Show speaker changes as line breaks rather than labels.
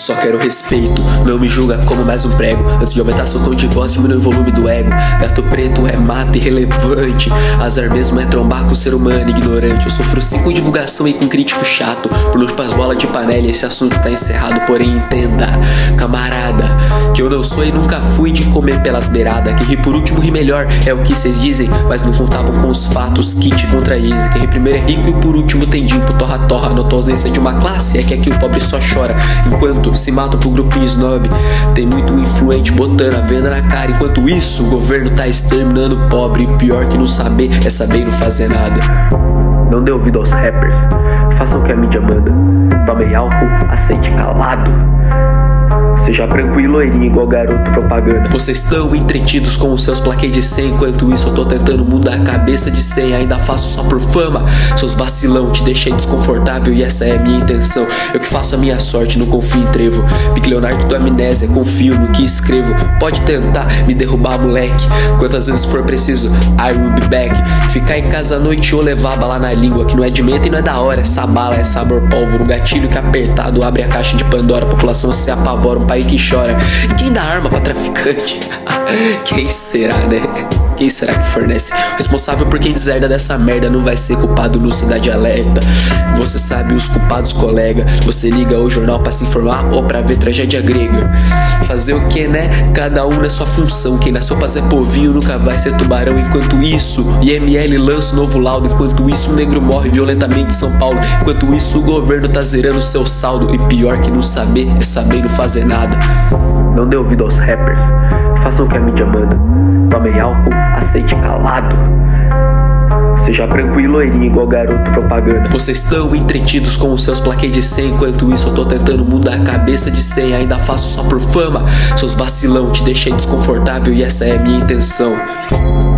Só quero respeito, não me julga como mais um prego. Antes de aumentar seu tom de voz, diminui o volume do ego. Gato preto é mata irrelevante. Azar mesmo é trombar com ser humano ignorante. Eu sofro sim com divulgação e com crítico chato. Por luto pras bolas de panela e esse assunto tá encerrado. Porém entenda, camarada, que eu não sou e nunca fui de comer pelas beiradas. Quem ri por último ri melhor, é o que cês dizem, mas não contavam com os fatos que te contradizem. Quem ri primeiro é rico e o por último tem dimpo. Torra-torra, notou a ausência de uma classe. É que aqui o pobre só chora, enquanto se mata pro grupinho snob. Tem muito influente botando a venda na cara. Enquanto isso, o governo tá exterminando o pobre. E pior que não saber é saber não fazer nada. Não dê ouvido aos rappers, façam o que a mídia manda. Tomem álcool, aceite calado. Seja branco e loirinho igual garoto propaganda. Vocês estão entretidos com os seus plaquês de 100. Enquanto isso eu tô tentando mudar a cabeça de 100. Ainda faço só por fama. Seus vacilão, te deixei desconfortável e essa é a minha intenção. Eu que faço a minha sorte, não confio em trevo. Pique Leonardo do Amnésia, confio no que escrevo. Pode tentar me derrubar, moleque, quantas vezes for preciso, I will be back. Ficar em casa à noite ou levar bala na língua, que não é de menta e não é da hora. Essa bala é sabor pólvora, um gatilho que apertado abre a caixa de Pandora. A população se apavora, um país que chora. E quem dá arma pra traficante? Quem será, né? Quem será que fornece? O responsável por quem deserda dessa merda não vai ser culpado no Cidade Alerta. Você sabe os culpados, colega. Você liga o jornal pra se informar ou pra ver tragédia grega. Fazer o que, né? Cada um na sua função. Quem nasceu pra ser povinho nunca vai ser tubarão. Enquanto isso, IML lança um novo laudo. Enquanto isso, um negro morre violentamente em São Paulo. Enquanto isso, o governo tá zerando seu saldo. E pior que não saber é saber não fazer nada. Não dê ouvido aos rappers, façam o que a mídia manda. Tomem álcool, aceite calado. Seja branco e loirinho igual garoto propaganda. Vocês estão entretidos com os seus plaquês de 100. Enquanto isso eu tô tentando mudar a cabeça de 100. Ainda faço só por fama. Seus vacilão, te deixei desconfortável e essa é a minha intenção.